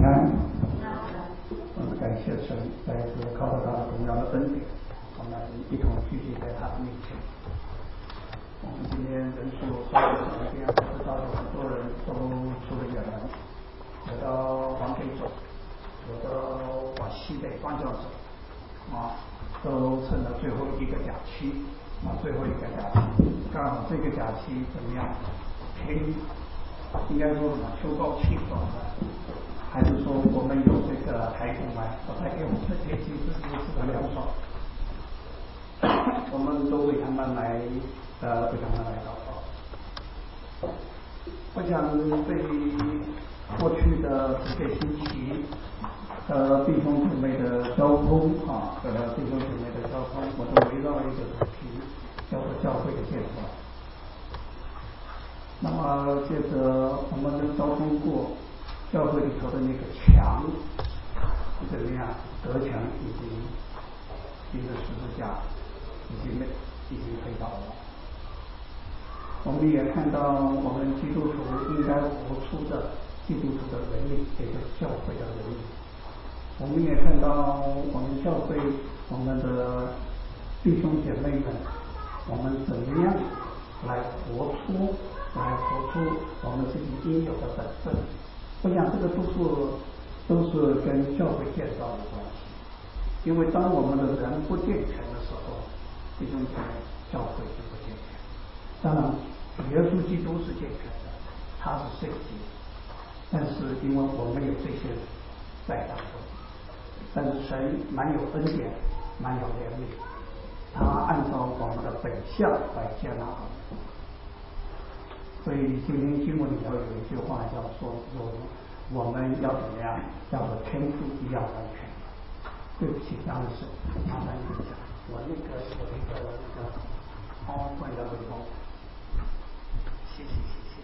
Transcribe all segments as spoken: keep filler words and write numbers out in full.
平安。我们感谢神，再一次靠着他的荣耀的恩典，我们一同聚集在他的面前。我们今天人数稍微少一点，我知道有很多人都出了远门，有的往北走，有的往西北方向走，啊，都趁着最后一个假期，啊，最后一个假期，刚好这个假期怎么样？天应该说什么秋高气爽的，还是说我们有这个台风来，我带给我们的天气是如此的凉爽，我们都为他们来呃为他们来祷告。我想对过去的这个星期呃弟兄姊妹的交通啊，和弟兄姊妹的交通，我都围绕一个主题，叫做教会的建造。那么接着我们能交通过教会里头的那个墙怎么样隔墙已经一个十字架已经已经推倒了。我们也看到我们基督徒应该活出的基督徒的伦理，也就是教会的伦理。我们也看到我们教会我们的弟兄姐妹们，我们怎么样来活出来活出我们自己应有的本分。我想这个都是都是跟教会建造有关系，因为当我们的人不健全的时候，弟兄姐妹，教会就不健全。当然耶稣基督是健全的，他是圣洁，但是因为我们有这些人在当中，但是神蛮有恩典，蛮有怜悯，他按照我们的本相来接纳我们。所以今天经文里头有一句话叫说，我们要怎么样，要和天父一样完全。对不起，当然是麻烦你讲，我那个有一个那个哦，关的回头，谢谢谢谢。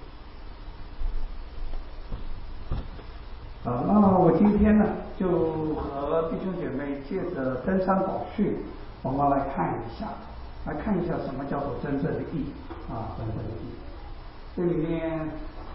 啊，那我今天呢，就和弟兄姐妹借着登山宝训，我们来看一下，来看一下什么叫做真正的义啊，真正的义。这里面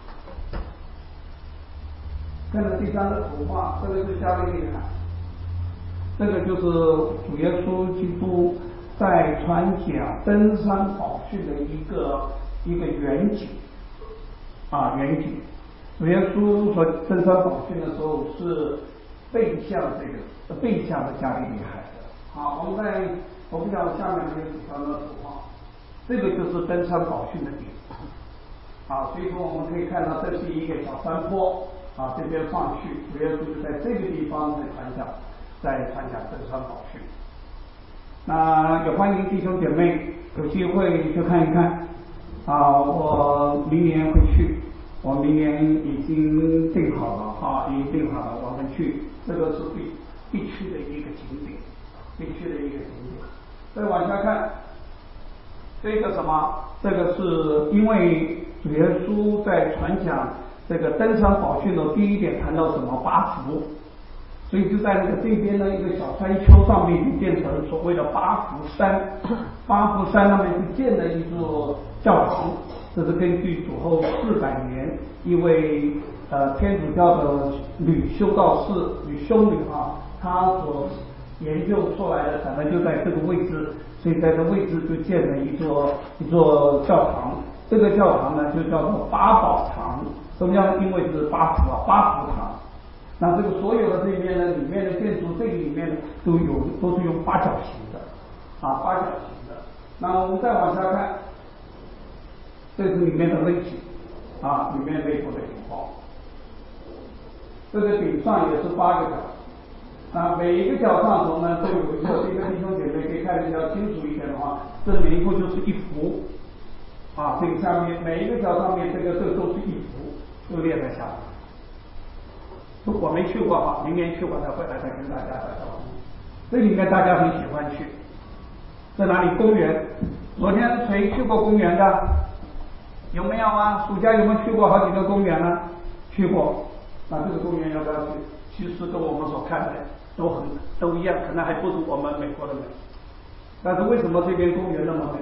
看了第三个图画，这个是加利利海，这个就是主耶稣基督在传讲登山宝训的一个一个远景啊远景。主耶稣所登山宝训的时候是背向这个背向的加利利海的。好，我们在我不晓得下面有几张的图画，这个就是登山宝训的点。啊，所以说我们可以看到，这是一个小山坡啊，这边上去，主耶稣就在这个地方在传讲，在传讲登山宝训。那也欢迎弟兄姐妹有机会去看一看啊，我明年会去，我明年已经定好了啊，已经定好了，我们去，这个是必必去的一个景点，必去的一个景点。再往下看，这个什么？这个是因为主耶稣在传讲这个登山宝训的第一点谈到什么八福，所以就在那个这边的一个小山丘上面就变成所谓的八福山。八福山上面是建了一座教堂，这是根据主后四百年一位呃天主教的女修道士女修女啊，她所研究出来的，可能就在这个位置，所以在这位置就建了一座一座教堂。这个教堂呢就叫做八宝堂。什么叫？因为是八福啊，八福堂。那这个所有的这边呢，里面的建筑，这个里面都有都是用八角形的啊，八角形的。那我们再往下看，这是里面的内景啊，里面内部的情况。这个顶上也是八个角。啊，每一个角上头呢都有一个，这个弟兄姐妹可以看得比较清楚一点的话，这每一幅就是一幅啊，这个下面每一个角上面这个这个都是一幅，都列在下面。我没去过哈，明年去过再回来再跟大家打招呼。这里面大家很喜欢去，在哪里？公园。昨天谁去过公园的？有没有啊？暑假有没有去过好几个公园呢？去过。那这个公园要不要去？其实跟我们所看的都很都一样，可能还不如我们美国的美。但是为什么这边公园那么美？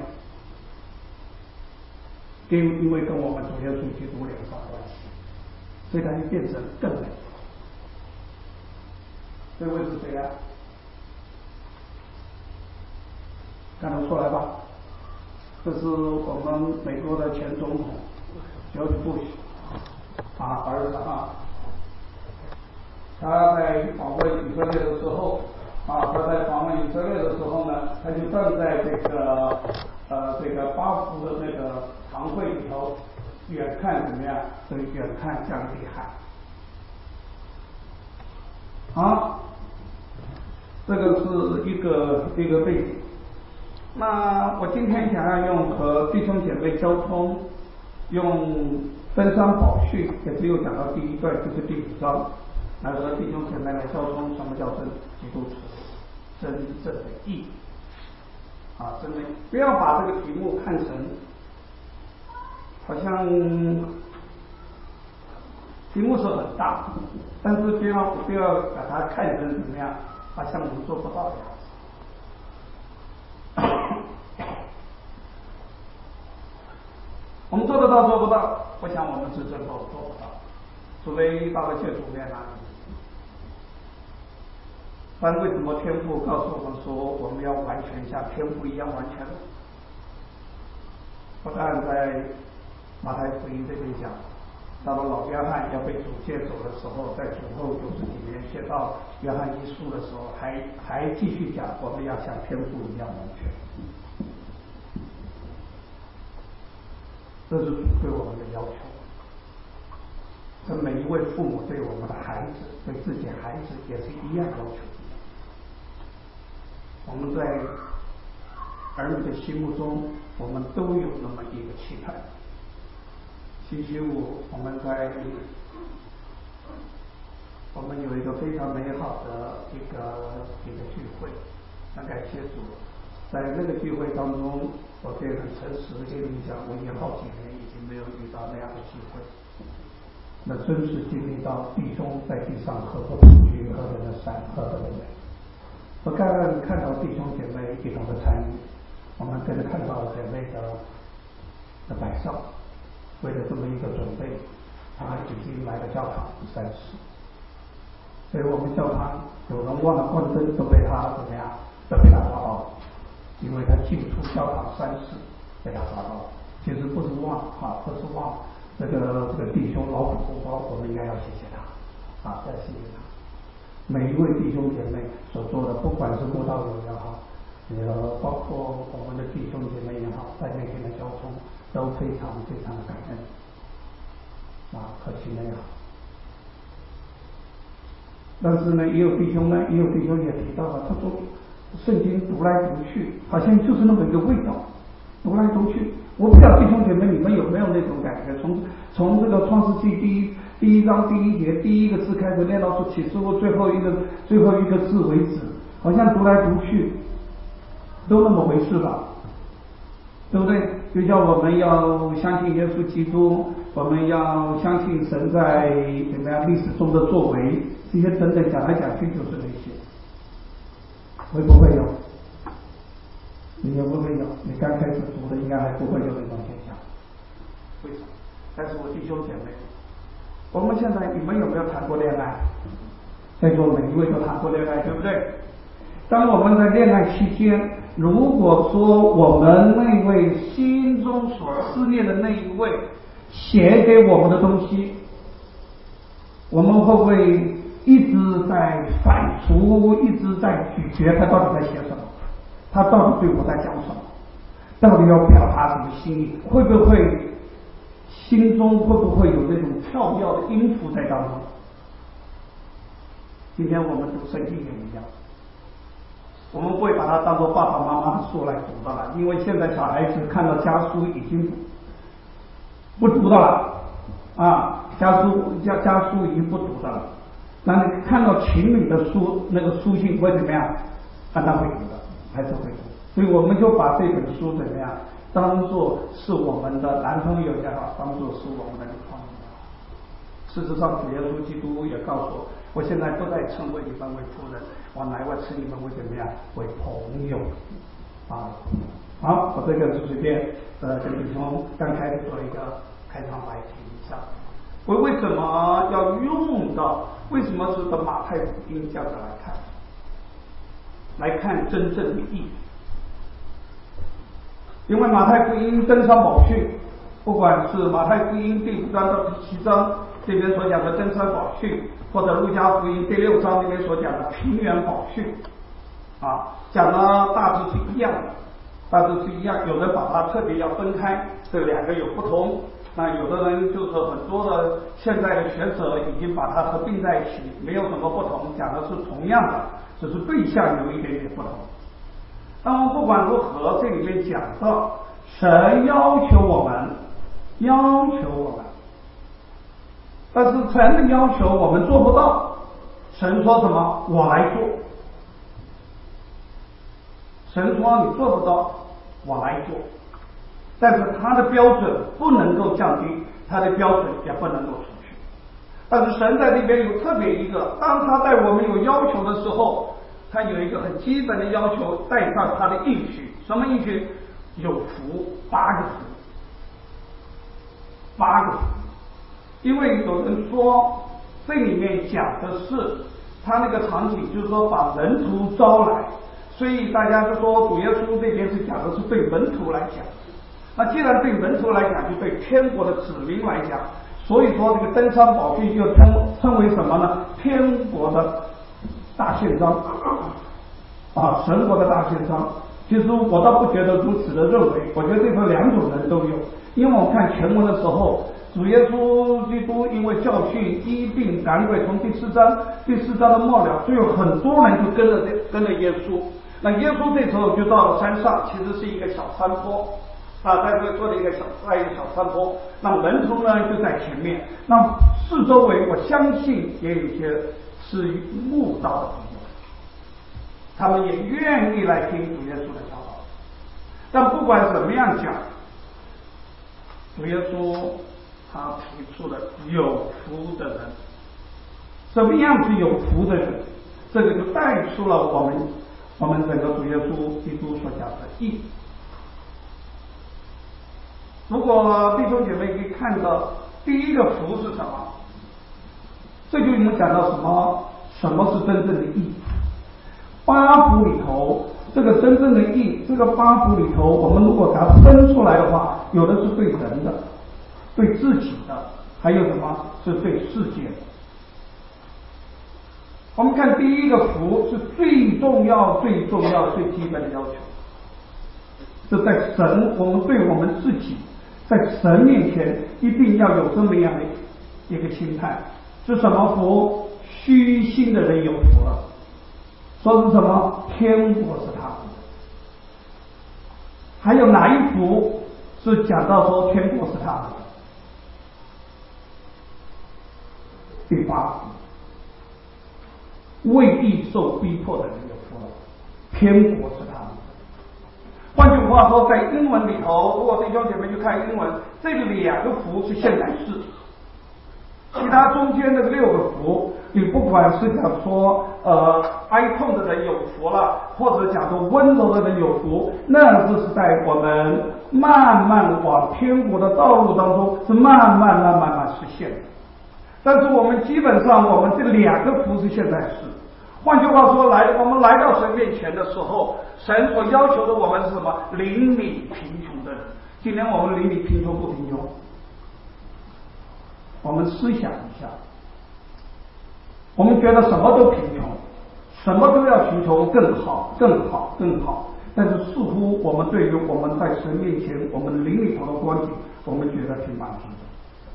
因因为跟我们主耶稣基督连上关系，所以它就变成更美。 这位是谁呀、啊？看得出来吧？这是我们美国的前总统乔治布什啊儿子啊。他在访问以色列的时候啊，他在访问以色列的时候呢，他就站在这个呃这个巴福的那个堂会里头，远看怎么样？所以远看加利利海。好，这个是一个一个背景。那我今天想要用和弟兄姐妹交通，用登山宝训，也只有讲到第一段，就是第五章，来和弟兄姐妹来交通什么叫真基督徒，真正的义啊，真的不要把这个题目看成好像题目是很大，但是不要不要把它看成怎么样，好像我们做不到的样子。我们做得到做不到？我想我们是真做做不到，除非到了借主面那里。但为什么天父告诉我们说我们要完全像天父一样完全呢？不但在马太福音这边讲，到了老约翰要被主接走的时候，在主后九十几年写到约翰一书的时候，还还继续讲我们要像天父一样完全。这是主对我们的要求，跟每一位父母对我们的孩子，对自己孩子也是一样要求。我们在儿女的心目中，我们都有那么一个期盼。星期五我们在我们有一个非常美好的一个一个聚会，很感谢主。在那个聚会当中，我可以很诚实的跟你讲，我已经好几年已经没有遇到那样的聚会，那真是经历到弟兄在地上何不平均，何等的善，何等的美。我刚刚看到弟兄姐妹一同的参与，我们真的看到了姐妹的的摆上，为了这么一个准备，他们已经来了教堂三次，所以我们教堂有人忘了关灯，都被他怎么样，都被他抓到了。因为他进出教堂三次被他抓到，其实不是忘啊，不是忘这个这个弟兄劳苦功高，我们应该要谢谢他啊，要谢谢他。每一位弟兄姐妹所做的，不管是慕道友也好，也包括我们的弟兄姐妹也好，在那天的交通都非常非常的感恩啊，可惜没有。但是呢，也有弟兄呢，也有弟兄也提到了，他说圣经读来读去，好像就是那么一个味道，读来读去。我不知道弟兄姐妹你们有没有那种感觉？从从这个创世纪第一第一章第一节第一个字开始念到说启示录最后一个最后一个字为止，好像读来读去都那么回事吧，对不对？就叫我们要相信耶稣基督，我们要相信神在怎么样历史中的作为，这些等等讲来讲去就是那些。会不会有？你有不会有？你刚开始读的应该还不会有这种现象。为什么？但是我弟兄姐妹，我们现在你们有没有谈过恋爱？在座每一位都谈过恋爱，对不对？当我们在恋爱期间，如果说我们那位心中所思念的那一位写给我们的东西，我们会不会一直在反刍，一直在咀嚼他到底在写什么，他到底对我在讲什么，到底要表达什么心意，会不会心中会不会有那种跳跃的音符在当中？今天我们读圣经也一样，我们不会把它当作爸爸妈妈的书来读的了，因为现在小孩子看到家书已经不读的了啊，家书家家书已经不读的了。那你看到情侣的书，那个书信会怎么样？按他会读的，还是会读。所以我们就把这本书怎么样，当做是我们的男朋友也好，当做是我们的女朋友也好。事实上，主耶稣基督也告诉我，我现在不再称为你们为夫人，我乃我称你们为怎么样？为朋友啊。好，我这个是随便呃跟弟兄刚开始做一个开场白提一下。 为为什么要用到？为什么是的马太福音这样子来看？来看真正的意义。因为马太福音登山宝训，不管是马太福音第五章到第七章这边所讲的登山宝训，或者路加福音第六章那边所讲的平原宝训，啊，讲的大致是一样的，大致是一样。有人把它特别要分开，这两个有不同。那有的人就是很多的现在的学者已经把它合并在一起，没有什么不同，讲的是同样的，只是对象有一点点不同。那么不管如何，这里面讲到神要求我们，要求我们，但是神的要求我们做不到。神说什么？我来做。神说你做不到，我来做。但是他的标准不能够降低，他的标准也不能够除去。但是神在这边有特别一个，当他对我们有要求的时候，他有一个很基本的要求，带上他的应许。什么应许？有福，八个福，八个福。因为有人说这里面讲的是他那个场景，就是说把门徒招来，所以大家就说主耶稣这边是讲的是对门徒来讲。那既然对门徒来讲，就对天国的子民来讲，所以说这个登山宝训就称称为什么呢？天国的大宪章啊，神国的大宪章。其实我倒不觉得如此的认为，我觉得这时候两种人都有。因为我们看全文的时候，主耶稣基督因为教训医病赶鬼，从第四章第四章的末了，就有很多人就跟着跟着耶稣。那耶稣这时候就到了山上，其实是一个小山坡啊，在这做了一个小在一个小山坡。那门徒呢就在前面，那四周围我相信也有一些是慕道的朋友，他们也愿意来听主耶稣的教导。但不管怎么样讲，主耶稣他提出了有福的人。什么样是有福的人？这个就带出了我们我们整个主耶稣基督所讲的义。如果弟兄姐妹可以看到，第一个福是什么？这就我们讲到什么？什么是真正的义？八福里头，这个真正的义，这个八福里头，我们如果给它分出来的话，有的是对人的，对自己的，还有什么是对世界的。我们看第一个福是最重要、最重要、最基本的要求，是在神，我们对我们自己，在神面前一定要有这么样的一个心态。是什么福？虚心的人有福了。说是什么？天国是他们的。还有哪一福是讲到说天国是他们的？第八福，为义受逼迫的人有福了，天国是他们的。换句话说，在英文里头，如果弟兄姐妹去看英文，这两个福是现在式，其他中间那个六个福，你不管是讲说呃哀痛的人有福了，或者讲说温柔的人有福，那这是在我们慢慢往天国的道路当中是慢慢慢慢慢实现的。但是我们基本上我们这两个福是现在式。换句话说，来我们来到神面前的时候，神所要求的我们是什么？邻里贫穷的人。今天我们邻里贫穷不贫穷？我们思想一下，我们觉得什么都贫穷，什么都要寻求更好更好更好，但是似乎我们对于我们在神面前我们邻里头的光景，我们觉得挺满足的。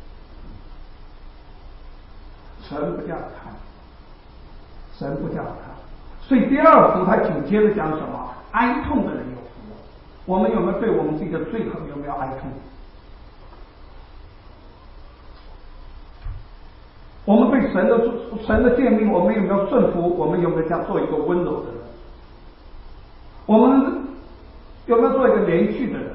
神不这样看，神不这样看。所以第二福他紧接着讲什么？哀痛的人有福了。我们有没有对我们这个罪恶有没有哀痛？我们对神的神的诫命，我们有没有顺服？我们有没有想做一个温柔的人？我们有没有做一个连续的人？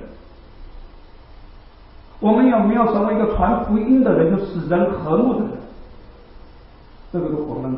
我们有没有成为一个传福音的人，就使人和睦的人？这个是我们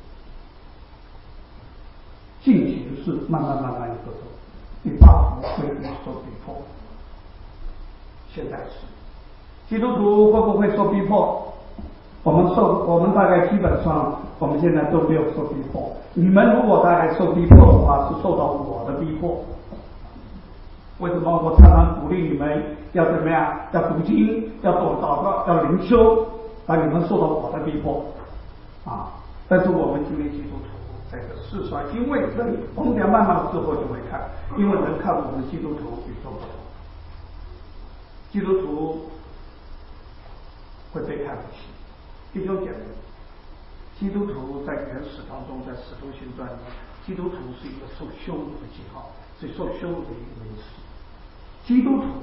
进行式慢慢慢慢一个走。第八福会受逼迫，现在是基督徒会不会受逼迫？ 我们受，我们大概基本上，我们现在都没有受逼迫。你们如果大概受逼迫的话，是受到我的逼迫。为什么我常常鼓励你们要怎么样？要读经，要多祷告，要灵修，把你们受到我的逼迫啊！但是我们今天基督徒在这世上，因为人，我们等慢慢的之后就会看，因为人看我们基督徒与众不同，基督徒会被看不起。弟兄姐妹，基督徒在原始当中，在使徒行传里，基督徒是一个受羞辱的记号，是受羞辱的一个名词。基督徒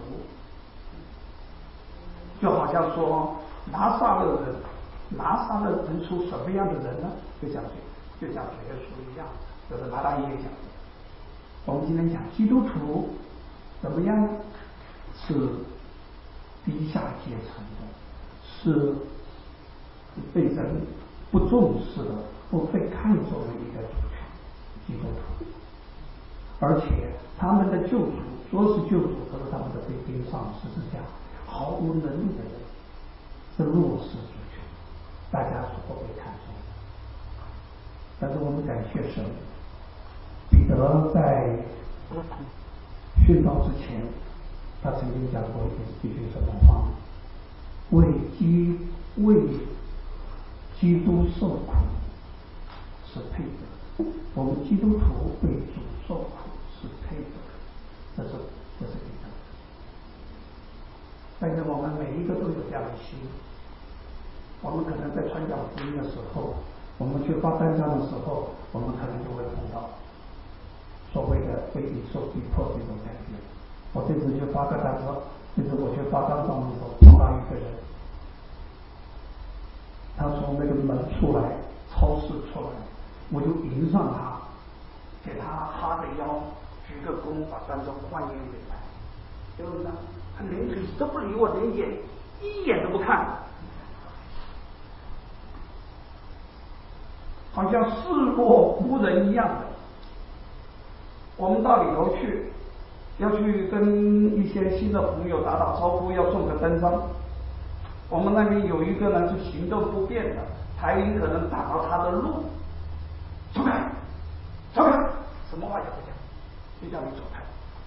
就好像说拿撒勒人，拿撒勒人出什么样的人呢？就像就像主耶稣一样，就是拿大爷讲的。我们今天讲基督徒怎么样呢？是低下阶层的，是被人不重视的、不被看重的一个族群，基督徒。而且他们的救主，说是救主，可是他们的被钉上十字架，毫无能力的人，是弱势族群，大家所不被看重。但是我们感谢神，彼得在殉道之前，他曾经讲过一句什么话？为基为基督受苦是配的，我们基督徒为主受苦是配的，这是这是彼得。但是我们每一个都有这样的心，我们可能在传讲福音的时候，我们去发单张的时候，我们可能就会碰到所谓的被逼受逼迫这种感觉。我这次去发个单张，这次我去发单张的时候，碰到一个人，他从那个门出来，超市出来，我就迎上他，给他哈着腰，鞠个躬，把单张换给你来。结果呢，他连腿都不理我，连眼一眼都不看，好像视若无人一样的。我们到里头去，要去跟一些新的朋友打打招呼，要送个单张。我们那边有一个呢是行动不便的，台铃可能挡到他的路，走开，走开，什么话也不讲，就叫你走开。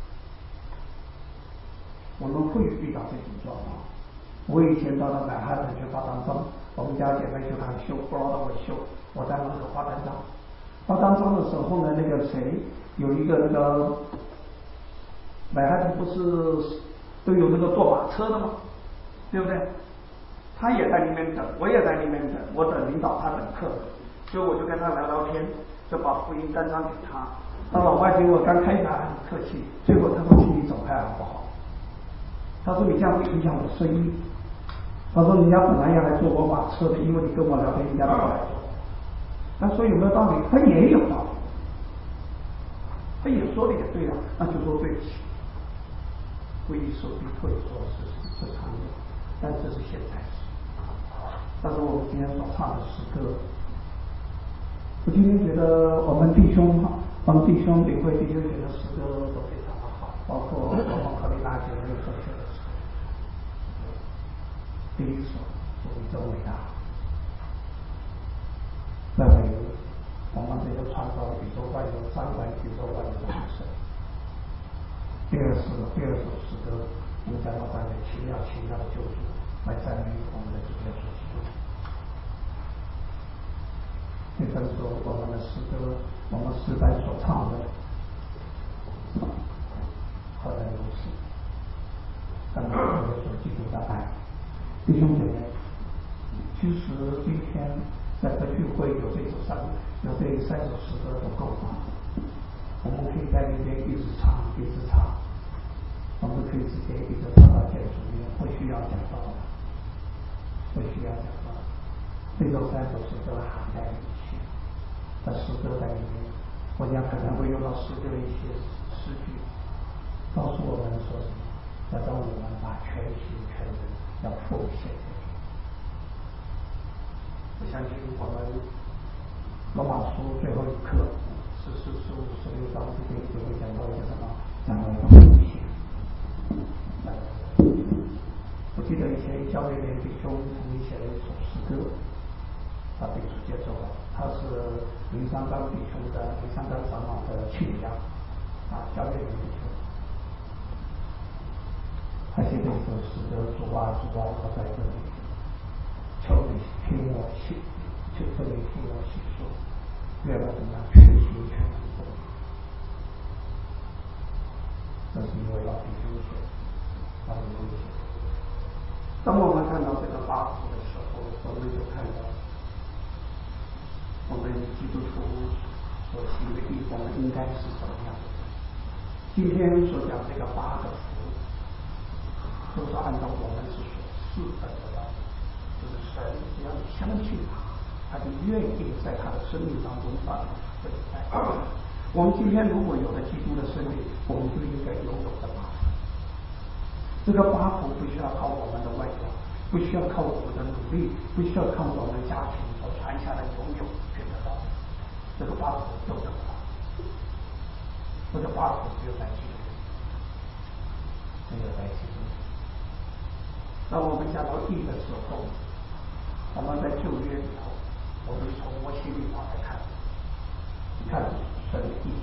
我们会遇到这种状况。我以前到了满汉城去发单张，我们家姐妹去看修，不让我修，我在门口发单张。发单张的时候呢，那个谁有一个那个满汉城不是都有那个坐马车的吗？对不对？他也在里面等，我也在里面等，我等领导，他等客人，所以我就跟他聊聊天，就把福音单张给他。那老外给我刚开始还很客气，最后他说：“请你走开好不好？”他说：“你这样会影响我生意。”他说：“人家本来要来坐我马车的，因为你跟我聊天，人家都来坐。”他说：“有没有道理？”他也有道理，他也说的也对了，那就说对不起。为你受逼迫说是是常有，但这是现在时。但是我们今天所唱的诗歌，我今天觉得我们弟兄我们弟兄领会弟兄写的诗歌都非常的好，包括我们可以拿姐妹所写的诗歌。第一首主宇宙伟大，赞美我们这个创造宇宙万有、掌管宇宙万有的神。第二首第二首诗歌，我们讲到赞美奇妙奇妙的救主，来赞美我们的主耶稣基督。第三首我们的诗歌，我们诗班所唱的，何等如此，赞美主耶稣基督的爱。弟兄姐妹，其实今天在这聚会有这首三有这三首诗歌都够了，我们可以在里面一直唱一直唱，我们可以直接一直唱到结束，不需要讲到的，不需要讲到的。这首三首诗歌涵盖一切，在诗歌在里面，我讲可能会用到诗歌的一些诗句，告诉我们说什么，要让我们把全心全人要奉献给主。我相信我们罗马书最后一课十四、十五、十六章这边就会讲到一个什么，讲到一个奉献。 我记得以前教会的弟兄曾经写了一首诗歌，他被主接受了，他是林三刚弟兄的林三刚长老的亲家啊，教会的弟兄。他写的一首诗歌，主啊主啊，我在这里，求你听我细，求求你听我细说，愿我怎么样全心全意做。这是一位老弟兄写的，老弟兄写的。当我们看到这个八福的时候，我们就看到我们基督徒所行的义，我们应该是什么样的？今天所讲这个八个福，都是按照我们是所示的得到的，就是神只要你相信他，他就愿意在他的生命当中把它存在。我们今天如果有了基督的生命，我们就应该拥有这八福。这个八福不需要靠我们的外表，不需要靠我们的努力，不需要靠我们家庭所传下的拥有去得到。这个八福都得到，这个八福只有在基督，只有在基督。当我们讲到义的时候，我们在旧约里头，我们从摩西律法来看，你看神的义。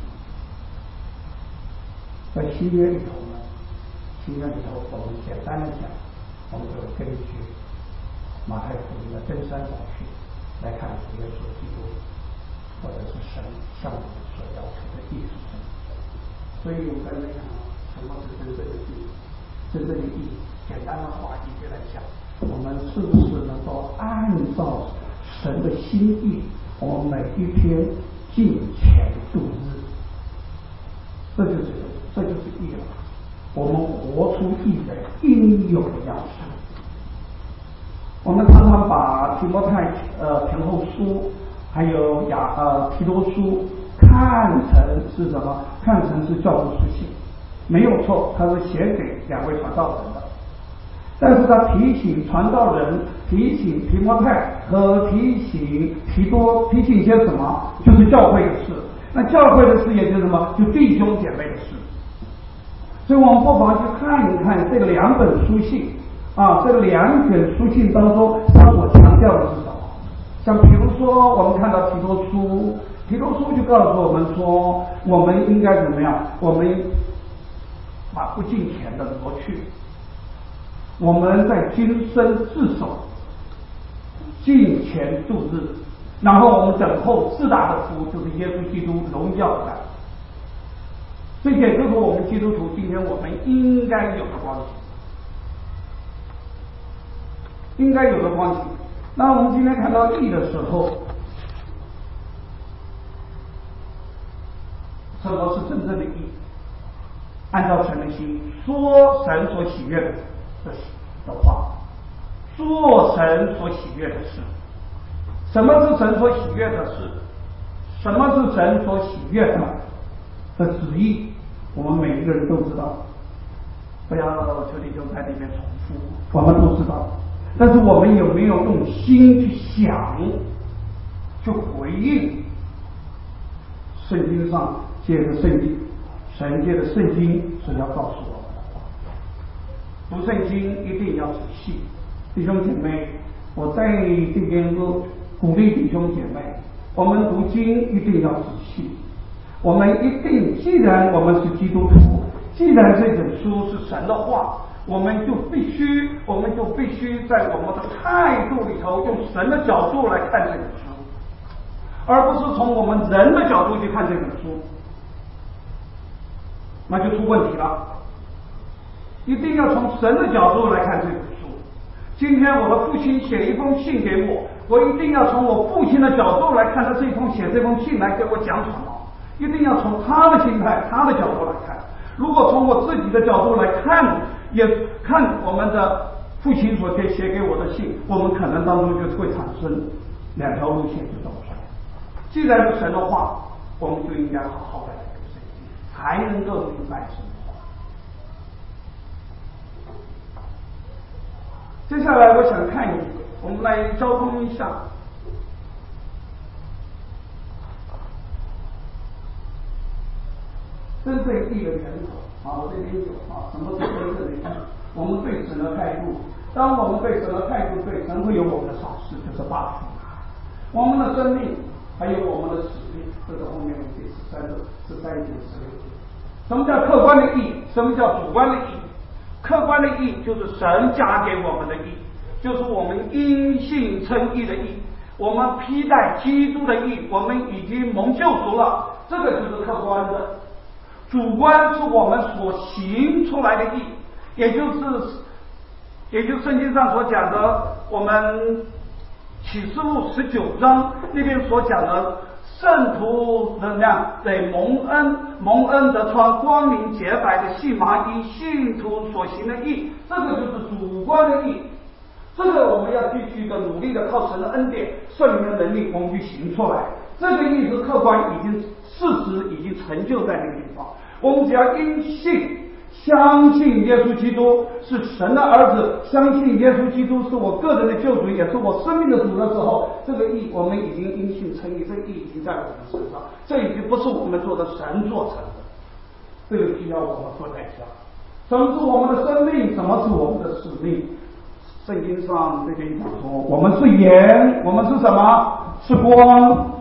在新约里头呢，新约里头我们简单的讲，我们就根据马太福音的登山宝训来看主耶稣基督，或者是神向我们所要求的义是什么。所以我刚才讲什么是真正的义？真正的义，简单的话一句来讲，我们是不是能够按照神的心意，我们每一天敬虔度日？这就是这就是义了。我们活出义的应有的样式。我们常常把提摩太呃前后书还有雅呃提多书看成是什么？看成是教父书信，没有错，它是写给两位传道人的。但是他提醒传道人，提醒提摩太和提醒提多，提醒些什么？就是教会的事。那教会的事也就是什么？就弟兄姐妹的事。所以我们不妨去看一看这两本书信啊，这两卷书信当中，它所强调的是什么？像比如说，我们看到提多书，提多书就告诉我们说，我们应该怎么样？我们把不敬虔的挪去，我们在今生自守，敬虔度日，然后我们等候至大的福，就是耶稣基督荣耀的来。这也就是我们基督徒今天我们应该有的光景，应该有的光景。那我们今天看到义的时候，什么是真正的义？按照神的心，说神所喜悦的的话，做神所喜悦的事。什么是神所喜悦的事？什么是神所喜悦的的旨意？我们每一个人都知道，不要求弟兄在里面重复，我们都知道。但是我们有没有用心去想，去回应圣经上借着圣经，神借的圣经是要告诉我们的话。读圣经一定要仔细，弟兄姐妹，我在这边鼓励弟兄姐妹，我们读经一定要仔细。我们一定，既然我们是基督徒，既然这本书是神的话，我们就必须，我们就必须在我们的态度里头，用神的角度来看这本书，而不是从我们人的角度去看这本书，那就出问题了。一定要从神的角度来看这本书。今天我的父亲写一封信给我，我一定要从我父亲的角度来看他这封写这封信来给我讲什么。一定要从他的心态、他的角度来看。如果从我自己的角度来看，也看我们的父亲所写给我的信，我们可能当中就会产生两条路线就走出来。既然是神的话，我们就应该好好的来读圣经，才能够明白神的话。接下来我想看一个，我们来交通一下。真正义的源头啊，我这边有啊，什么是真正的义？我们对神的态度， 当我们对神的态度对，神会有我们的赏识，就是八福。我们的生命还有我们的使命，这是后面第十三个十三节十六节。什么叫客观的义？什么叫主观的义？客观的义就是神加给我们的义，就是我们因信称义的义，我们披戴基督的义，我们已经蒙救赎了，这个就是客观的。主观是我们所行出来的义，也就是也就是圣经上所讲的，我们启示录十九章那边所讲的圣徒怎么样得蒙恩，蒙恩得穿光明洁白的细麻衣，信徒所行的义，这个就是主观的义。这个我们要继续的努力的靠神的恩典圣灵的能力我们去行出来，这个意思客观已经事实已经成就在那个地方。我们只要因信相信耶稣基督是神的儿子，相信耶稣基督是我个人的救主，也是我生命的主的时候，这个义我们已经因信称义，这个义已经在我们身上，这已经不是我们做的，神做成的，这个需要我们付代价。什么是我们的生命？什么是我们的使命？圣经上这边讲说，我们是盐，我们是什么？是光。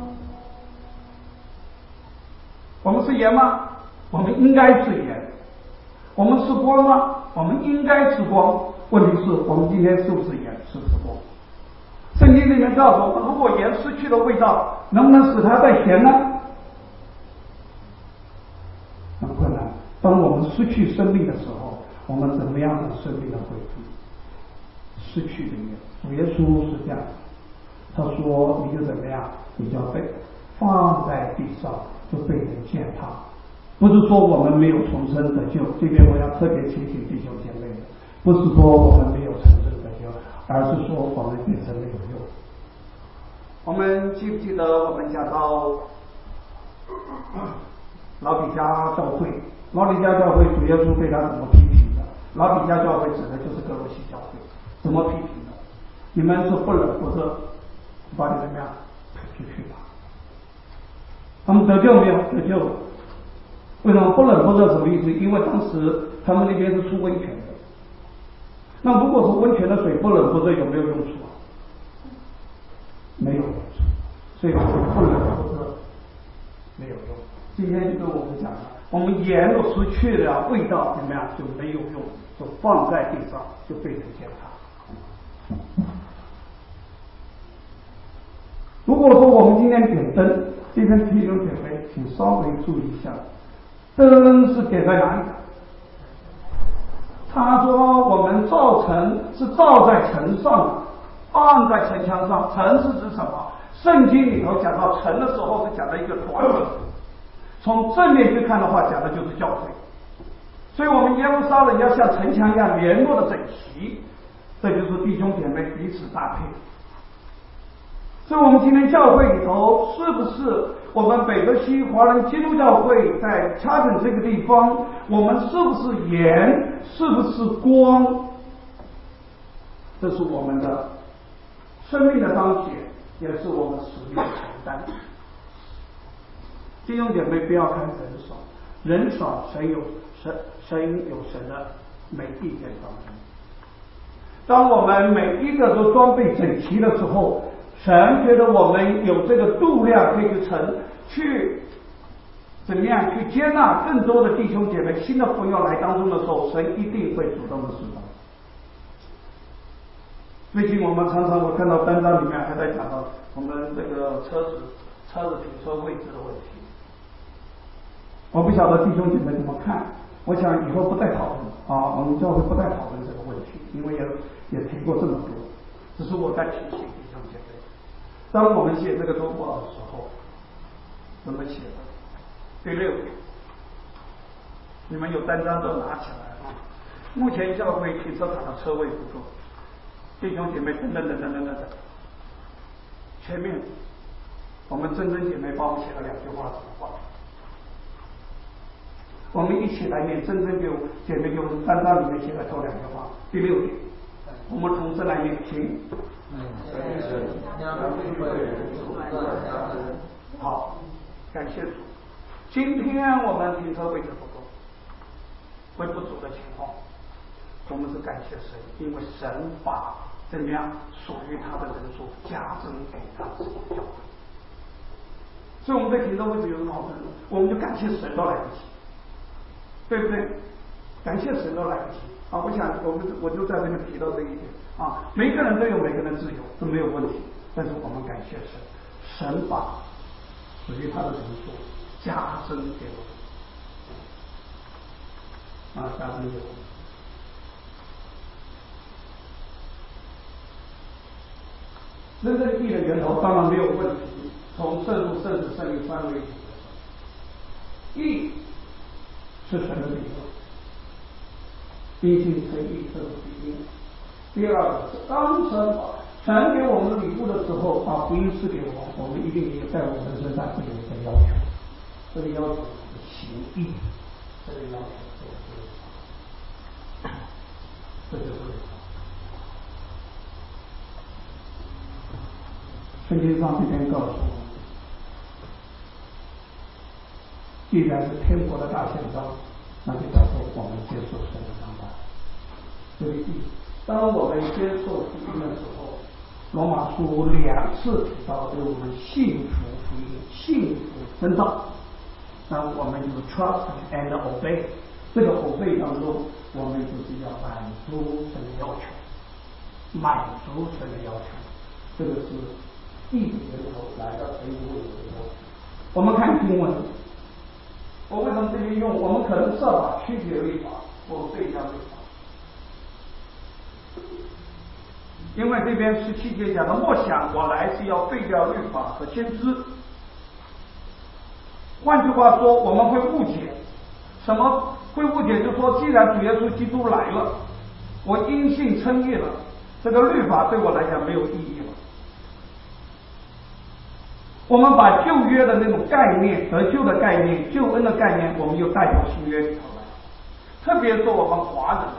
我们是盐吗？我们应该是盐。我们是光吗？我们应该是光。问题是我们今天是不是盐，是不是光？圣经里面告诉我们，如果盐失去了味道，能不能使它再咸呢？很困难。当我们失去生命的时候，我们怎么样使生命的恢复？失去的盐。主耶稣是这样，他说你就怎么样，你就要被放在地上，就被人践踏。不是说我们没有重生得救，这边我要特别提醒弟兄姐妹的，不是说我们没有重生得救，而是说我们变成没有用。我们记不记得我们讲到老底嘉教会？老底嘉教会主耶稣对他怎么批评的？老底嘉教会指的就是哥罗西教会，怎么批评的？你们是不冷不热，把你怎么样推出去吧。他们得救没有？得救了。为什么不冷不热？什么意思？因为当时他们那边是出温泉的。那如果是温泉的水不冷不热，有没有用处啊？没有用处。所以说不冷不热没有用。今天就跟我们讲了，我们盐若失去了味道，怎么样就没有用，就放在地上就被人践踏。如果说我们今天点灯，这边弟兄姐妹请稍微注意一下，灯是点在哪里的？他说我们造城是造在城上，放在城墙上。城是指什么？圣经里头讲到城的时候是讲的一个团体，从正面去看的话讲的就是教会。所以我们耶路撒冷要像城墙一样联络的整齐，这就是弟兄姐妹彼此搭配。所以我们今天教会里头，是不是我们北德西华人基督教会在掐整这个地方，我们是不是盐，是不是光？这是我们的生命的彰显，也是我们使命的承担。弟兄姐妹，不要看人少，人少神有神，神有神的美意在当中。当我们每一个都装备整齐的时候，神觉得我们有这个度量可以去成去怎么样去接纳更多的弟兄姐妹，新的朋友来当中的时候，神一定会主动的释放。最近我们常常我看到单章里面还在讲到我们这个车子车子停车位置的问题。我不晓得弟兄姐妹怎么看，我想以后不再讨论啊，我们教会不再讨论这个问题，因为也也提过这么多，只是我在提醒弟兄姐妹。当我们写这个周报的时候，怎么写的？第六点，你们有单张都拿起来啊！目前教会停车场的车位不够，弟兄姐妹等等等等等等等。前面我们真真姐妹帮我们写了两句话，什么话？我们一起来念，真真就姐妹就单张里面写了头两句话。第六点，我们同时来念，请。好，感谢主。今天我们停车位置不够，会不足的情况， 我们是感谢神，因为神把怎么样属于他的人数加增给他自己的教会。所以我们在听到位置有什么好处，我们就感谢神都来不及，对不对？感谢神都来不及啊！我想我们我就在这个提到这一点啊，每个人都有每个人的自由，这没有问题。但是我们感谢神，神把属于他的人数加增给我们啊，加增给我们。真正义的源头当然没有问题，从圣父、圣子、圣灵三位一体的义是神的理论。因信称义，这是第一。第二个是当神传给我们礼物的时候，把福音赐给我们，我们一定也在我们身上会有一个要求，这个要求是行义，这个要求就是这就是圣经上这边告诉我们，既然是天国的大宪章，那就表示我们接受神的方法。所以，当我们接受福音的时候，罗马书两次提到对我们信服福音、信服真道。那我们就 trust and obey， 这个 obey 当中，我们就是要满足神的要求，满足神的要求，这个是义的源头来到神为我的要求。我们看经文，我为什么这边用？我们可能设法曲解律法或对象律法。因为这边十七节讲的，莫想我来是要废掉律法和先知。换句话说，我们会误解，什么会误解？就是说，既然主耶稣基督来了，我因信称义了，这个律法对我来讲没有意义了。我们把旧约的那种概念、得救的概念、救恩的概念，我们又带到新约里头来。特别是我们华人。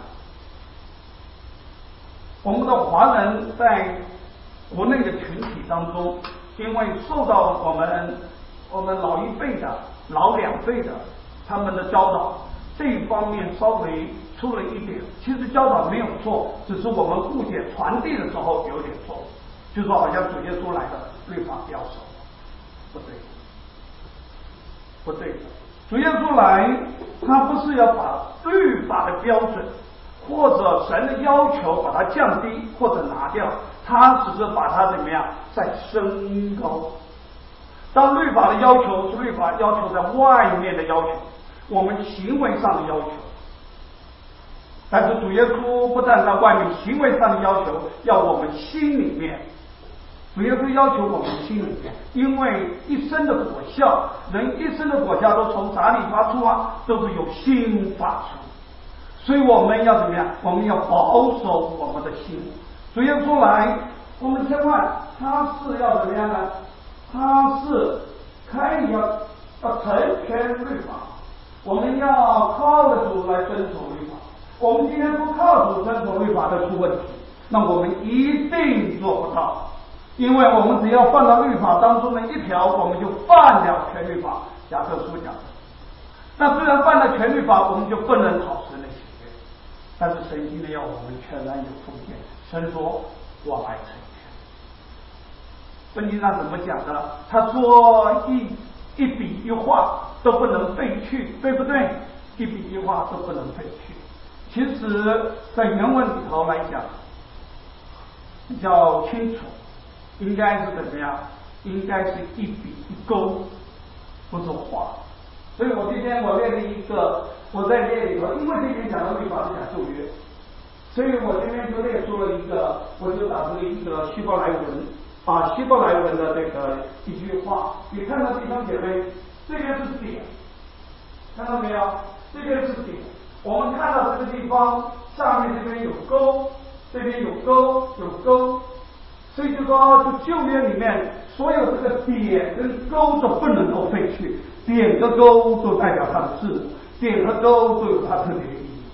我们的华人在国内的群体当中，因为受到我们我们老一辈的、老两辈的他们的教导，这一方面稍微出了一点。其实教导没有错，只是我们误解传递的时候有点错，就说好像主耶稣来的律法比较少，不对，不对的。主耶稣来，他不是要把律法的标准或者神的要求把它降低或者拿掉，他只是把它怎么样再升高。当律法的要求是律法要求在外面的要求，我们行为上的要求，但是主耶稣不但在外面行为上的要求，要我们心里面，主耶稣要求我们心里面，因为一生的果效，人一生的果效都从哪里发出啊？都是由心发出。所以我们要怎么样？我们要保守我们的心。主耶稣来，我们千万他是要怎么样呢？他是可以要要成全律法，我们要靠着主来遵守律法。我们今天不靠主遵守律法的出问题，那我们一定做不到，因为我们只要犯了律法当中的一条，我们就犯了全律法。雅各书讲的。那虽然犯了全律法，我们就不能讨神的喜悦，但是神今天要我们全然有奉献。神说：“我来成全。”圣经上怎么讲的？他说一一笔一画都不能废去，对不对？一笔一画都不能废去。其实，在原文里头来讲，比较清楚，应该是怎么样？应该是一笔一勾，不是画。所以我今天我列了一个，我在列里头，因为这边讲到律法是讲旧约，所以我这边就列出了一个，我就打出了一个希伯来文啊，希伯来文的这个一句话。你看到弟兄姐妹，这边是点，看到没有？这边是点。我们看到这个地方，下面这边有勾，这边有勾，有勾。所以就说，就旧约里面所有这个点跟勾都不能够废去，点和勾都代表它的字母，点和勾都有它特别的意义。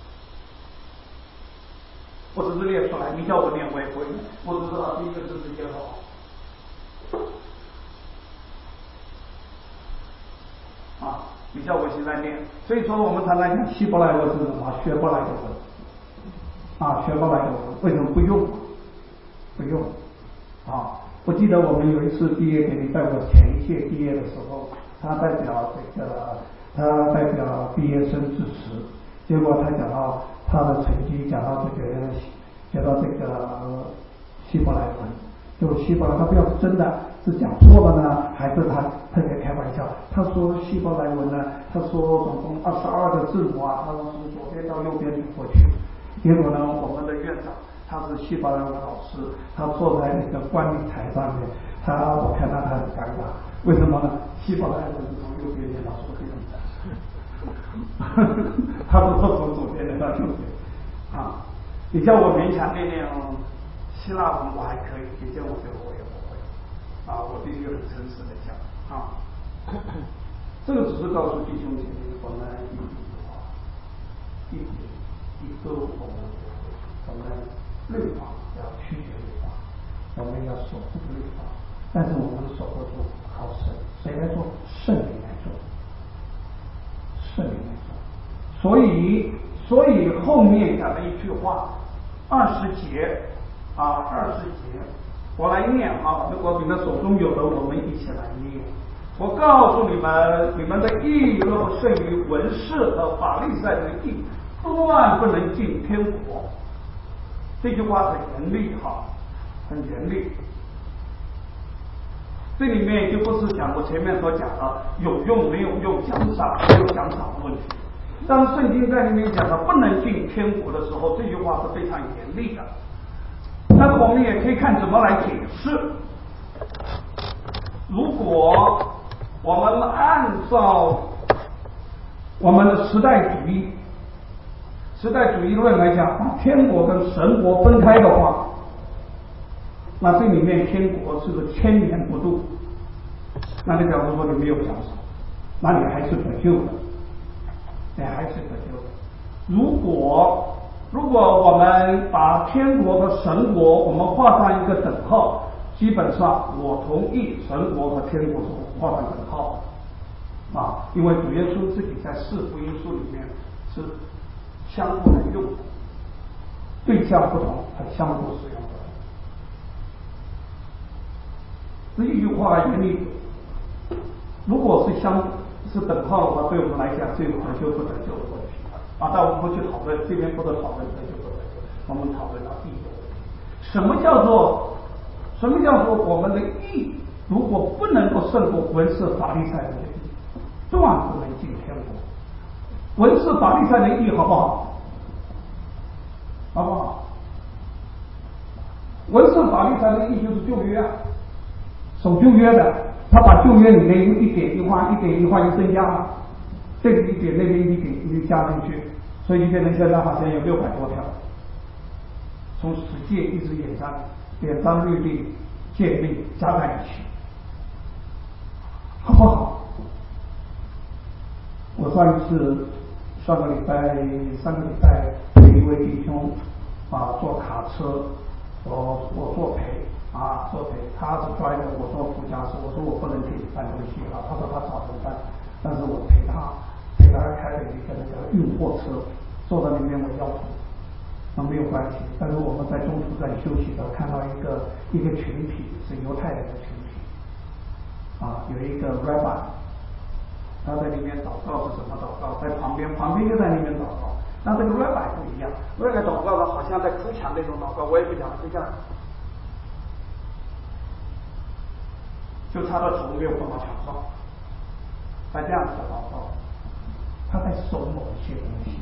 我只是列出来，你叫我念我也不会念，我只知道第一个字是耶和华。啊，你叫我现在念，所以说我们常常讲希伯来文是什么？学伯来的文。 啊，学过来的为什么不用？不用啊！我记得我们有一次毕业典礼，在我前一届毕业的时候，他代表这个，他代表毕业生致辞，结果他讲到他的成绩，讲到这个，讲到这个希伯来文，就希伯来，他不要是真的是讲错了呢，还是他特别开玩笑？他说希伯来文呢，他说总共二十二个字母啊，他说从左边到右边读过去。结果呢，我们的院长他是希伯来文老师，他坐在那个观礼台上面，他我看到他很尴尬，为什么呢？希伯来文是从右边念到左边的，他不是从左边念到右边啊。你叫我勉强念念希腊文我还可以，你叫我这个我也不会啊，我必须很诚实的讲啊。这个只是告诉弟兄姐妹，我们一笔一画，一笔一勾，我们我们律法要曲解律法，我们要守护律法，但是我们守不住靠神，谁来做？圣灵来做，圣灵来做。所以，所以后面讲了一句话，二十节啊，二十节，我来念啊，如果你们手中有的，我们一起来念。我告诉你们，你们的义若胜于文士和法利赛人的义，断不能进天国。这句话很严厉哈，很严厉。这里面就不是讲我前面所讲的有用没有用、奖赏没有奖赏的问题。当圣经在里面讲的不能进天国的时候，这句话是非常严厉的。但是我们也可以看怎么来解释。如果我们按照我们的时代主义时代主义论来讲，把天国跟神国分开的话，那这里面天国是个千年不度，那就表示说你没有奖赏，那你还是得救的，你还是得救的。如果如果我们把天国和神国我们画上一个等号，基本上我同意神国和天国是画上等号的啊，因为主耶稣自己在四福音书里面是相互来用的，对象不同，它相互使用的。这一句话严厉，如果是相是等号的话，对我们来讲是有得救不得救的问题啊。但我们不去讨论，这边不得讨论得救不得救，我们讨论到义的问题。什么叫做什么叫做我们的义？如果不能够胜过文士法利赛人的义，断不能进天国。文士法利赛人的义好不好？好不好？文士法利赛人的义就是旧约啊，守旧约的，他把旧约里面一点一画，一点一画就增加了，这个一点那边一点就加进去，所以就变成现在好像有六百多条，从十诫一直演上，典章律例诫命加在一起，好不好？我上一次上个礼拜上个礼拜有一位弟兄啊坐卡车，我我作陪啊作陪，他是driver，我做副驾驶，我说我不能给你搬东西啊，他说他找人搬，但是我陪他陪他开了一个那个运货车，坐在里面我腰疼，那没有关系。但是我们在中途站休息的看到一个一个群体是犹太人的群体啊，有一个 rabbi。他在里面祷告是什么祷告？在旁边，旁边就在里面祷告。那这个 rabbi 不一样 ，rabbi 祷告的好像在哭墙那种祷告，我也不讲是这样，就他的头没有放到墙上，他这样子的祷告，他在守某一些东西，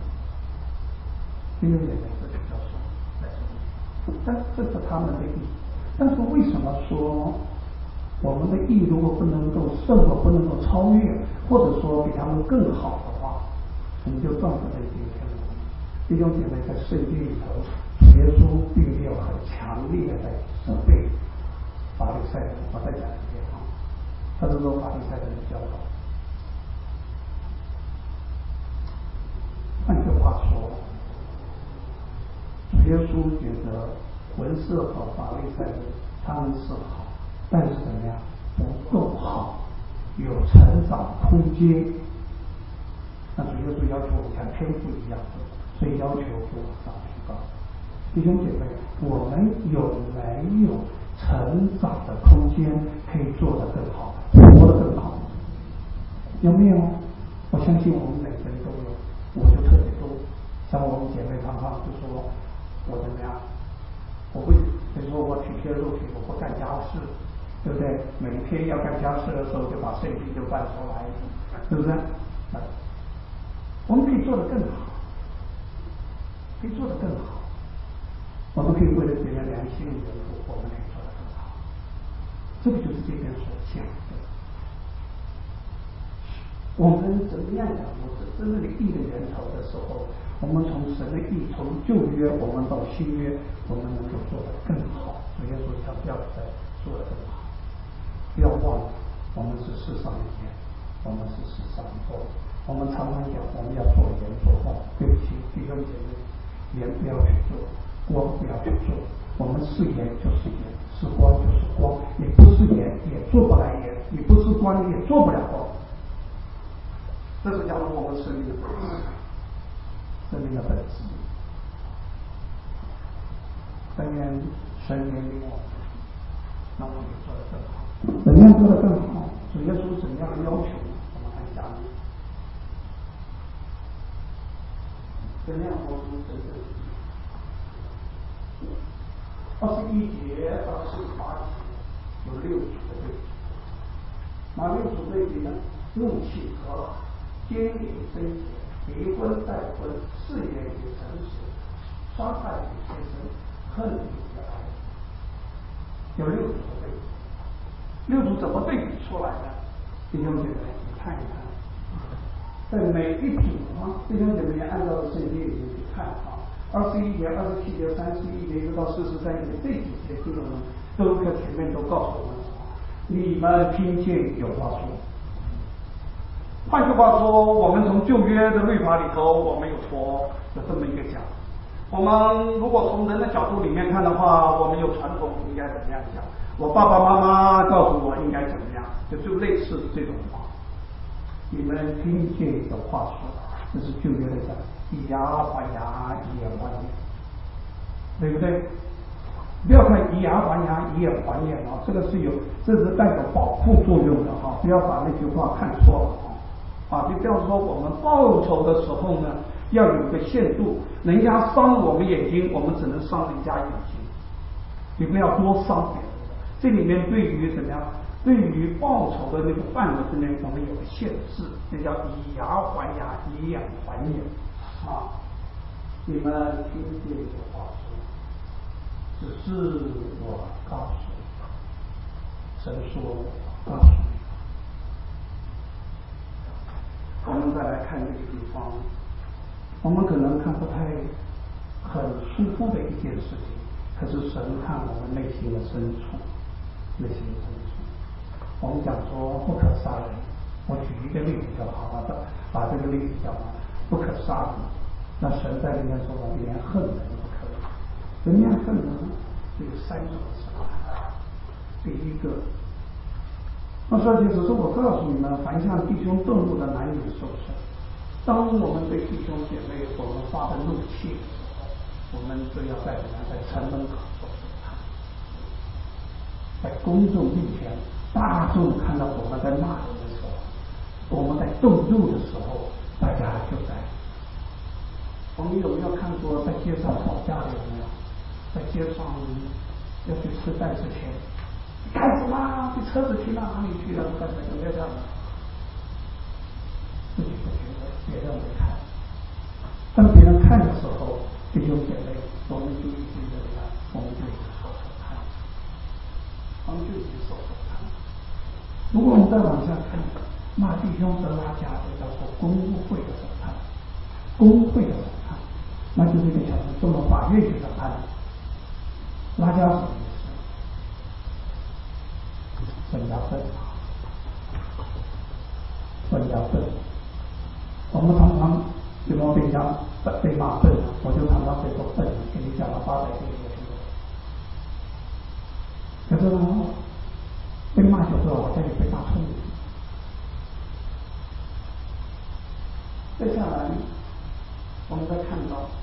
因为人这就叫守，在守，但这是他们的意。但是为什么说？我们的义如果不能够胜过，不能够超越，或者说比他们更好的话，我们就断不能进天国。弟兄姐妹，在圣经里头，耶稣并没有很强烈的责备法利赛人。我再讲一遍啊，他是说法利赛人的教导。换句话说，主耶稣觉得文士和法利赛人他们是好。但是怎么样不够好，有成长空间。那主耶稣要求我们像天父一样的， 所以要求就往上提高。弟兄姐妹，我们有没有成长的空间，可以做得更好，活得更好？有没有？我相信我们每个人都有，我就特别多。像我们姐妹常常就说我怎么样，我不，比如说我体贴肉体，我不干家事，对不对？每天要干家事的时候，就把圣经就搬出来，是不是？我们可以做得更好，可以做得更好。我们可以为了别人良心的缘故，我们可以做得更好。这个就是这边所讲的。我们怎么样讲？我是真正的义的源头的时候，我们从神的义，从旧约我们到新约，我们能够做得更好。主耶稣强调的做得更好。不要忘了，我们是世上的盐，我们是世上的光。我们常常讲，我们要做盐做光。对不起，弟兄姐妹，盐不要去做，光不要去做。我们是盐就是盐，是光就是光。你不是盐，也做不来盐；你不是光，你也做不了光。这是讲我们生命的本质，生命的本质。但愿神怜悯我们，让我们做得更好。怎么样做得更好？主耶稣怎么样的要求？我们看下面，怎么样活出真正的义？二十一节到四十八节有六组的对比，哪六组对比呢？怒气和好，奸淫贞洁，离婚再婚，誓言与诚实，伤害与切身，恨与爱。有六组的对比，六组怎么对比出来的？弟兄姐妹，你看一看，在每一组啊，弟兄姐妹按照圣经里面去看啊，二十一节、二十七节、三十一节一直到四十三节，这几节经文都在前面都告诉我们什么？你们听见有话说。换句话说，我们从旧约的律法里头，我们有说有这么一个讲。我们如果从人的角度里面看的话，我们有传统应该怎么样讲？我爸爸妈妈告诉我应该怎么样，就就类似这种话。你们听见有话说，这是旧约的讲，以牙还牙，以眼还眼，对不对？不要看以牙还牙，以眼还眼啊，这个是有，这是带有保护作用的哈，不要把那句话看错了。啊，就这样说，我们报仇的时候呢，要有个限度。人家伤我们眼睛，我们只能伤人家眼睛，你不要多伤别人。这里面对于怎么样？对于报仇的那个范围之内，我们有个限制，那叫以牙还牙，以眼还眼。啊，你们听见有话说，只是我告诉你，神说我告诉你。我们再来看这个地方，我们可能看不太很舒服的一件事情，可是神看我们内心的深处，内心的深处。我们讲说不可杀人，我举一个例子就好了，把这个例子讲完，不可杀人。那神在里面说，连恨人都不可以。怎么样恨人？有三种审判。第一个。那说句实说，我告诉你们，凡向弟兄动怒的男女受审。当我们对弟兄姐妹我们发的怒气的时候，我们就要在怎么样在城门口做审判，在公众面前，大众看到我们在骂人的时候，我们在动怒的时候，大家就在。我们有没有看过在街上吵架的？有没有？在街上要去吃饭之前。干什么？你车子停到哪里去了？干什么？有没有这样的？自己不觉得，别人没看。当别人看的时候，弟兄姐妹，我们就已经怎么样？我们就已经受审判，我们就已经受审判。如果我们再往下看，骂弟兄的拉家的叫做公会的审判，公会的审判，那就是一个小人送到法院去审判。拉家什么意思？人家笨，人家笨。我们常常有没有被人家被骂笨？我就常常被说笨，给你讲了八百遍也听不懂。可是呢，被骂久之后，好像也被骂聪明。接下来，我们再看到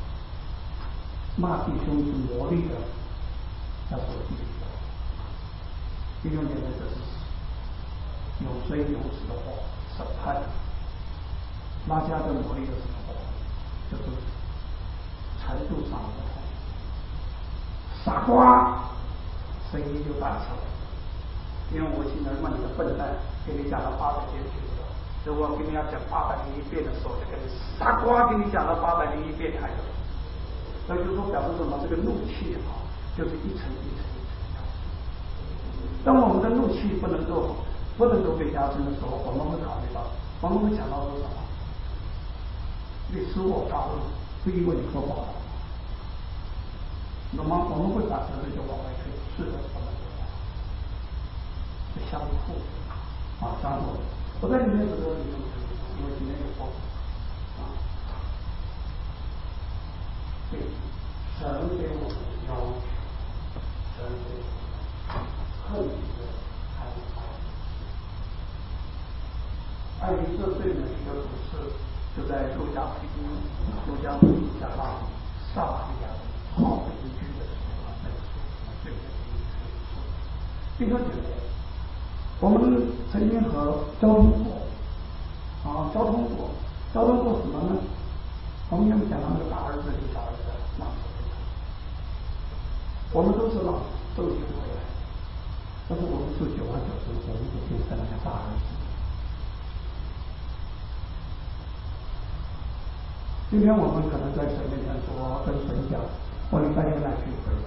骂弟兄是魔力的，要说弟兄，弟兄姐妹，这是有罪有死的话，审判。拉加的魔力的什么话？就是程度上的不同。傻瓜，声音就大起来。因为我现在问你个笨蛋，给你讲了八百遍句子了。如果跟你要讲八百零一遍的时候，就跟你傻瓜，给你讲了八百零一遍还有。那就是说表示什么？这个怒气啊，就是一层一层一层的。当我们的怒气不能够不能够被加深的时候，我们会考虑到，我们会想到是什么？你使我发怒，是因为你说谎了。那么我们会把责任就往外推，是的，我们是相互的啊，相互的。我在里面只说你怎么处理，因为今天有说啊，对，神给我们要求，神给我们恨的还有爱，爱于这对的一个故事，就在路加福音，路加福音讲到撒玛利亚好邻居的时候，那个是最的一个故事。弟兄姐妹，我们曾经和交通过啊，交通过，交通过什么呢？我们有讲到那个大儿子跟小儿子浪子回头，我们都是浪子，都已经回来，但是我们是九万九十，我们就变成了个大儿子。今天我们可能在神面前说，跟神讲，我礼拜天来聚会，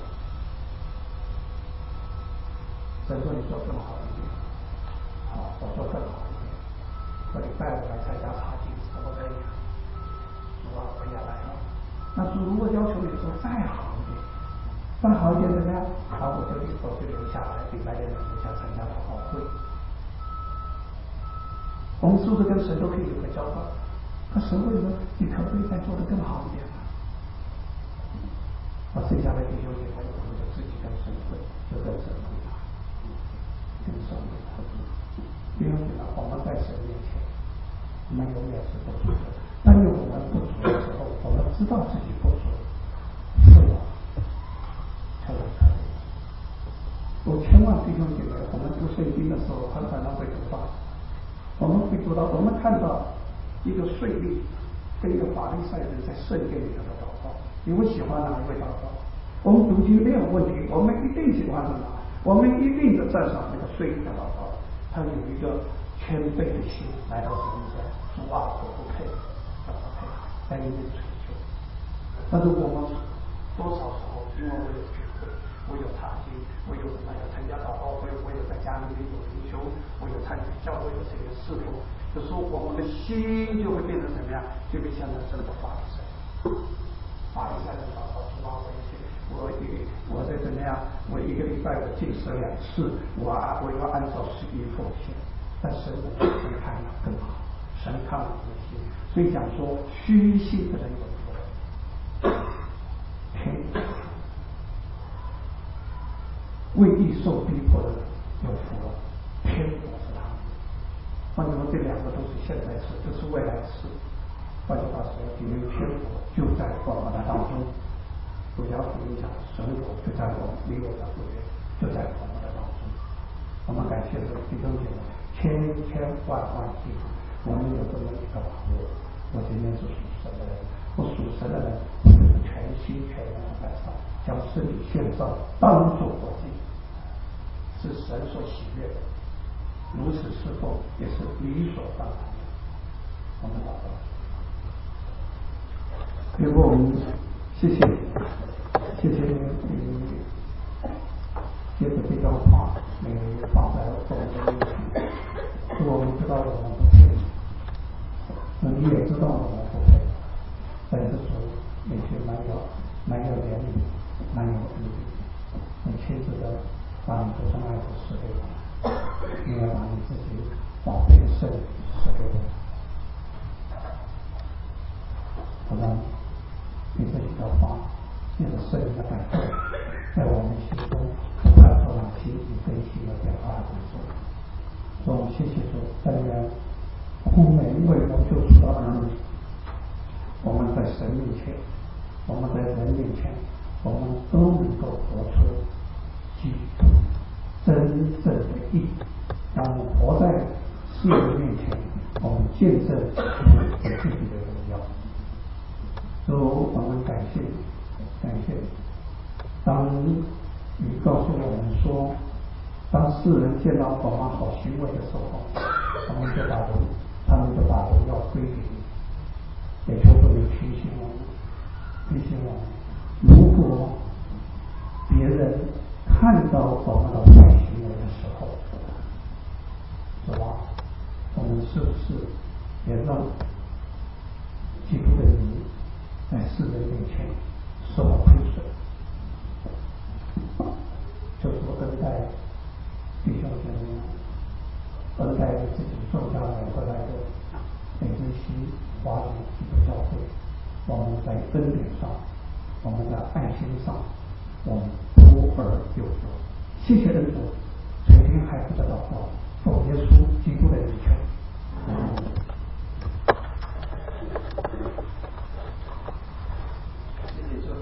神说你做更好一点，好，我做更好一点，我礼拜五来参加查经，可不可以？主啊，我也来了。那主如果要求你说再好一点，再好一点怎么样？好，我就我就留下来，礼拜天留下参加祷告会。我们是不是跟神都可以有个交换？那神会说，你可不可以再做得更好一点呢？我剩下的弟兄姐妹，我们就自己跟神会，就跟神会谈，跟神会谈。弟兄姐妹，我们在神面前，我们永远是不足的。但是我们不足的时候，我们知道自己不足，是我才能可以。我千万弟兄姐妹，我们读圣经的时候，很可能会读到，我们会读到，我们看到一个税吏跟一个法利赛人在圣殿里头的祷告。你们喜欢哪一位祷告？我们读经没有问题，我们一定喜欢什么？我们一定的赞赏那个税吏的祷告。他有一个谦卑的心来到神面前，主啊，我不配，我不配，但因为成就。但是我们多少时候，因为我有聚会，我有查经，我有什么有参加祷告会，我有在家里面有灵修，我有参与教会的这个侍奉，就说我们的心就会变成什么样？就变成了真的法利赛人。法利赛人祷告主啊，我一天，我一我在怎么样？我一个礼拜我进食两次，我啊我要按照十一奉献。但神的神看了更好，神看我们的心，所以讲说虚心的人有福，天为义受逼迫的人有福了，天国是他们。换句话说，这两个都是现在式，这是未来式。换句话说，因为天国就在我们的当中。路加福音讲，神国就在我们离我们不远，就在我们的当中。我们感谢这个弟兄姐妹，千千万万记住，我们有这么一个把握。我今天是属神的人，我属神的人，我就是全心全意的在上，将身体献上，当作活祭，是神所喜悦的。如此侍奉也是理所当然的。我们祷告。如果我们谢谢，谢谢你，接着这段话，你放在我们的面前。我们知道我们不配，你也知道我们不配，但是说你却没有没有怜悯，没有恩典，你亲自的把你独生爱子赐给我们，你也把你自己宝贝的圣灵赐给我们。我们你这几个话，你的圣灵的感动，在我们心中不断做那心与更新的变化的工作。所以我们谢谢主，但愿我们每一位蒙救赎的儿女，我们在神面前，我们在人面前， 我们都能够活出基督真正的义。当我们活在世人面前，我们见证主给自己的荣耀。主，我们感谢感谢。当你告诉我们说，当世人见到我们好行为的时候，他们就把荣他们就把荣耀归给你。也求主你提醒我们，提醒我们，如果别人看到我们的坏行为的时候，是吧？我们是不是也让基督的名在世人面前受到亏损？就是恩待弟兄姐妹，恩待自己送下来回来的北京西华人基督教会，我们在恩典上，我们在爱心上，我们多而又有。谢谢恩主垂听孩子的祷告，奉耶稣基督